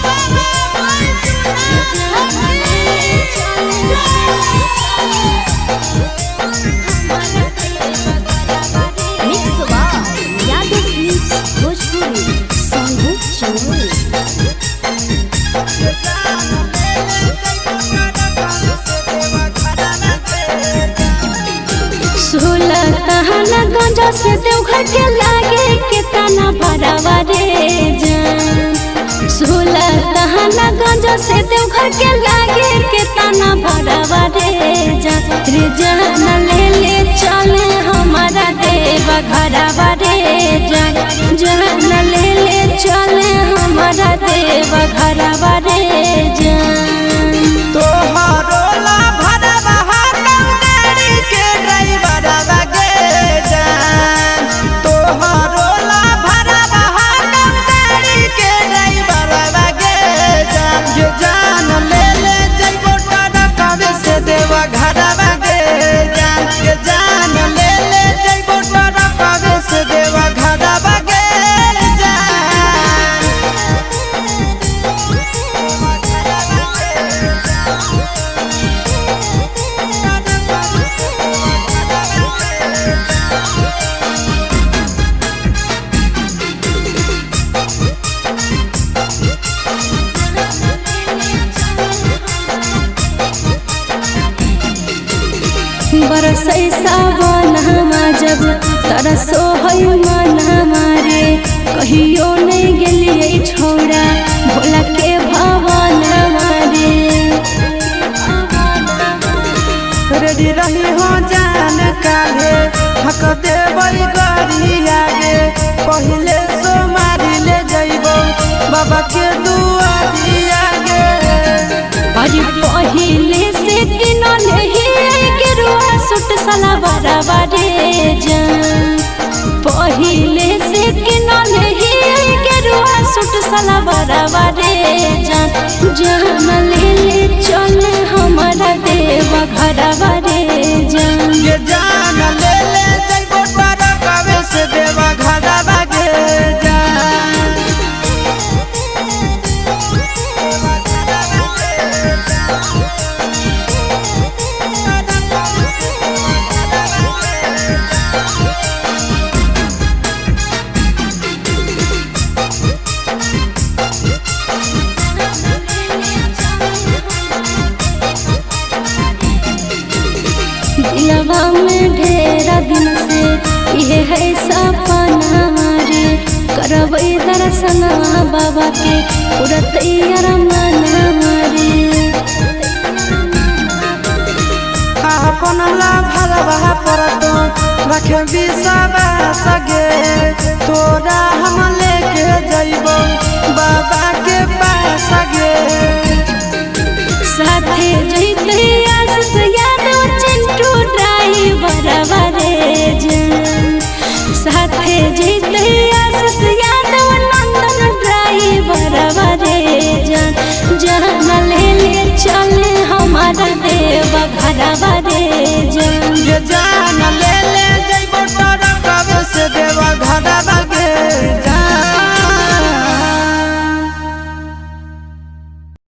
गंजा से देवघर के लागे कितना बराबर रे जान। 16 दहना गंजा से देवघर के लागे कितना बराबर रे जान। रे जान ले ले चले हमारा देवा घरवा रे जान। जान ले ले चले हमारा देवा घरवा रे जान। बरसै सावन हमा जब तरसो है मन हमारे। कहियो नहीं गेलिए छोड़ा भोला के भवन हमारे। रेडी रही हो जान काले हक देवई गरी आगे। पहले सोमारी ले जइबो बाबा के दुआरी आगे। अरे पहले से किनले सूट सलवार रे जान। पहले से किनले गेरुआ सूट सलवार रे जान। जान ले ले चले हमारा देवा घरवा रे जान। ये जान ले ले जइबो तारा कावे से देवा घरवा के जान। दिलवा में ढेरा दिन से ये है सपना रे। करबै दर्शन बाबा के पूरा तैयार मन रे। अपन ला भरवा परतो रखे बिसवा सगे। तोरा हम लेके जइबो बाबा के पास गे। साथे जइते आस यादो चिंटू ड्राइवर रे जान। साथे जइते आस यादो नंदन ड्राइवर रे जान। जान ले ले चले हमारा देवा घरवा रे जान। ये जान ले ले जइबो तारा कब से देवा घरवा के जान।